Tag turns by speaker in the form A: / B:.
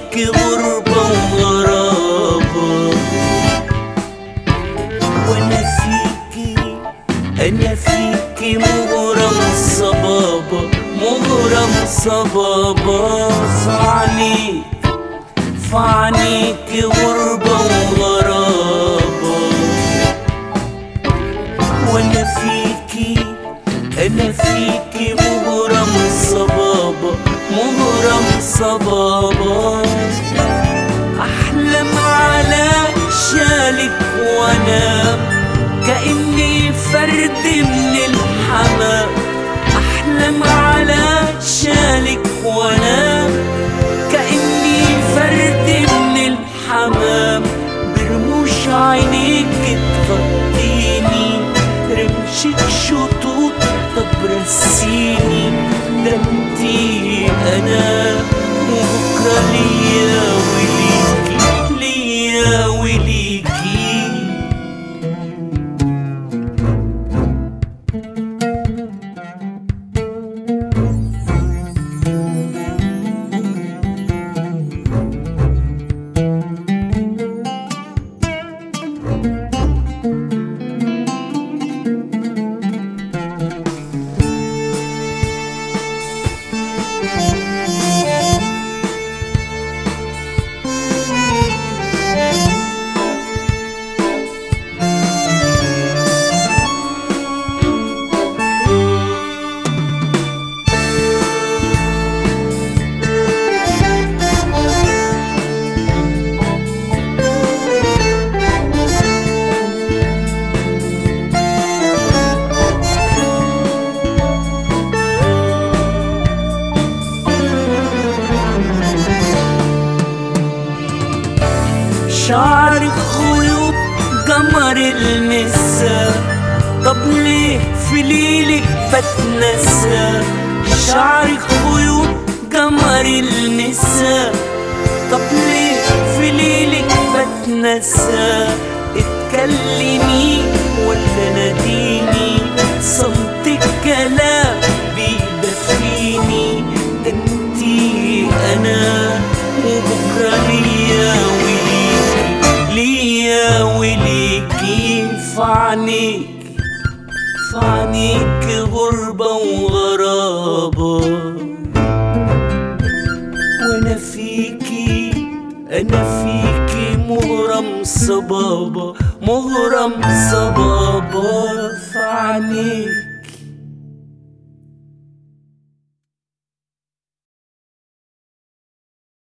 A: فعنيك غربة وغرابة، وانا فيكي انا فيكي مغرم صبابة مغرم صبابة. فعنيك غربة وغرابة، وانا فيكي انا فيكي مغرم صبابة مغرم صبابة. احلم على شالك وانام كأني فرد من الحمام، احلم على شالك وانام كأني فرد من الحمام. برموش عينيك تغطيني رمشك شطوط طب رسيني، ده انتي انا وبكرة ليا وليكي ليا وليكي. شعرك خيوط قمر المساء، طب ليه في ليلك بتنسى؟ شعرك خيوط قمر المساء، طب ليه في ليلك بتنسى؟ اتكلمي ولا ناديني، صمتك كلام بيدفيني، ده انتي انا وبكرة ليا ليا وليكي. فعنيك غربة وغرابة، وانا فيكي انا فيكي مغرم صبابة مغرم صبابة. فعنيك